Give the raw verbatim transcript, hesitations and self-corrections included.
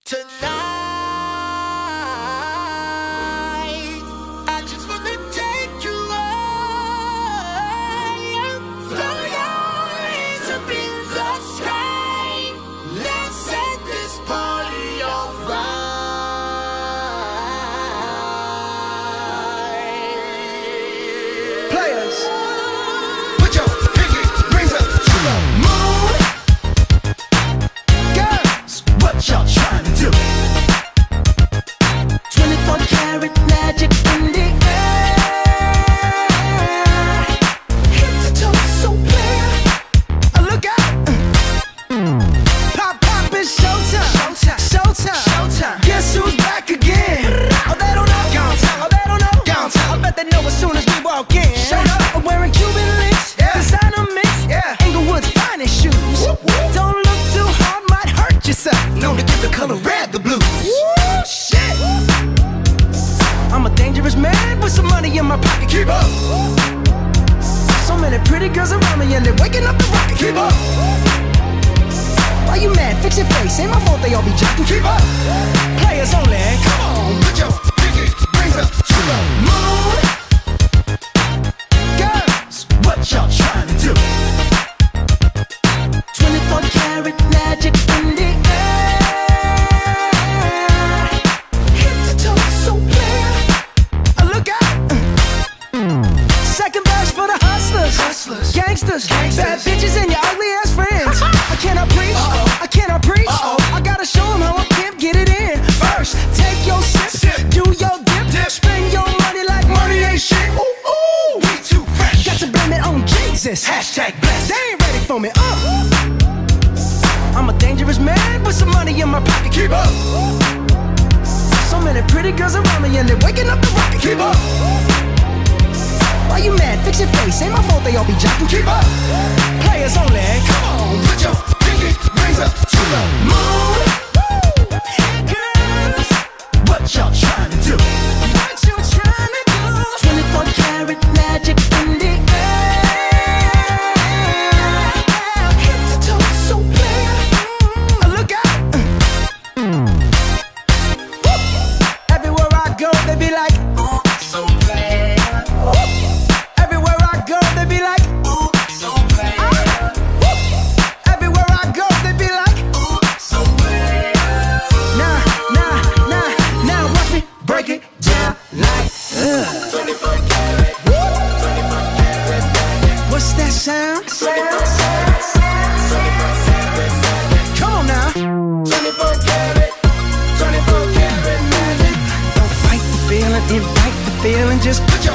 Tonight, I just wanna take you high. Throw your hands up in the sky. Let's set this party on fire. Players, put your pinky rings up to the moon. Girls, what y'all trying to do? twenty-four karat magic in the air. Head to toe so clear. Uh, look out! Pop, pop, it's showtime. Showtime, showtime, showtime. Guess who's back again? Oh, they don't know. Gone time. Oh, they don't know. Gone time. I bet they know as soon as we walk in. Shut up. I'm wearing Cuban links. Yeah. Designer mix. Yeah. Inglewood's finest shoes. Whoop, whoop. Don't look too hard, might hurt yourself. Known to give the color red the blues. Woo, shit. I'm a dangerous man with some money in my pocket. Keep up. So many pretty girls around me and they're waking up the rocket. Keep up. Why you mad? Fix your face. Ain't my fault they all be jocking. Keep up. Players only. Come on, put your pinky rings up to the moon. Girls, what y'all trying to do? twenty-four karat magic in the air. Head to toe so clear. Uh, look out. Second verse for the hustlers, hustlers, gangsters, gangsters, bad bitches and your ugly ass friends. I cannot preach, uh-oh. I cannot preach. Uh-oh. I gotta show them how a pimp get it in. First, take your sip, sip. Do your dip, dip, spend your money like money ain't shit. Ooh, ooh, we too fresh. Got to blame it on Jesus. Hashtag blessed. They ain't ready for me. Uh. I'm a dangerous man with some money in my pocket. Keep up. So many pretty girls around me and they're waking up the rocket. Keep up. Why you mad? Fix your face. Ain't my fault they all be jocking. Keep up. Players only. Come on, put your pinky rings up to the moon. Girls, what y'all trying to do? What you trying to do? twenty-four karat magic in the air. Head to toe so clear. Uh, look out. Woo. Everywhere I go, they be like, Ooh, so clear. woo. Everywhere I go, they be like, Ooh, so clear. woo. Everywhere I go, they be like, Ooh, so clear. nah, nah, nah, now watch me break it down like, uh. twenty-four karat. Woo. twenty-four karat magic. What's that sound? twenty-four karat. twenty-four karat magic. Come on now. twenty-four karat. twenty-four karat magic. Don't fight the feeling, invite the feeling, just put your